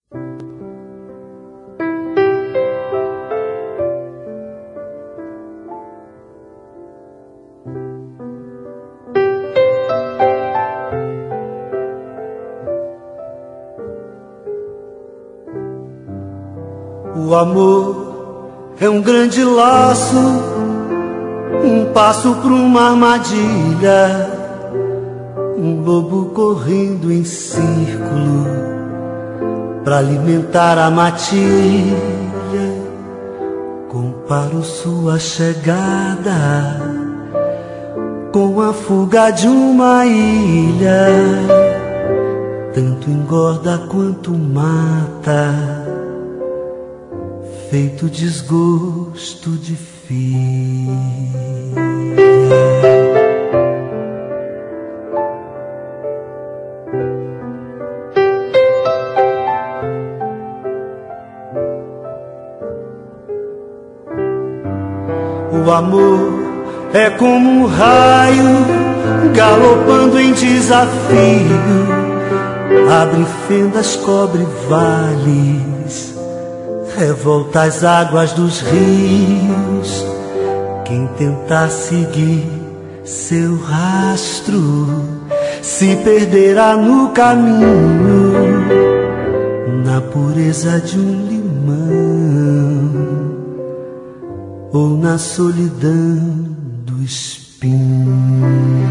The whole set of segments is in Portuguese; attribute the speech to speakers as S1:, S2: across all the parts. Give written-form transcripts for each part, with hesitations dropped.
S1: O amor é um grande laço, um passo para uma armadilha, um lobo correndo em círculo para alimentar a matilha. Comparo sua chegada com a fuga de uma ilha, tanto engorda quanto mata, feito desgosto de filha. O amor é como um raio galopando em desafio, abre fendas, cobre vales, revolta as águas dos rios. Quem tentar seguir seu rastro se perderá no caminho, na pureza de um limão ou na solidão do espinho.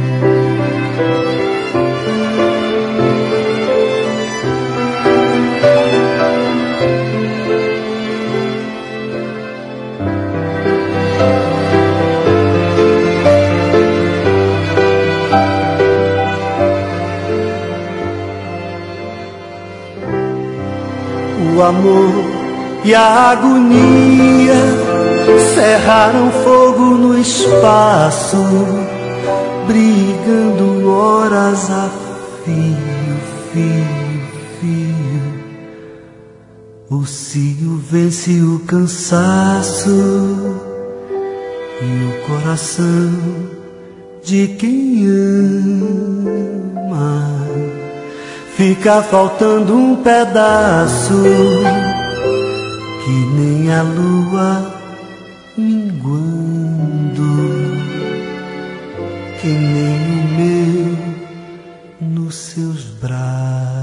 S1: O amor e a agonia cerraram fogo no espaço, brigando horas a fio, fio, fio. O cio vence o cansaço e o coração de quem ama fica faltando um pedaço, que nem a lua minguando, que nem o meu nos seus braços.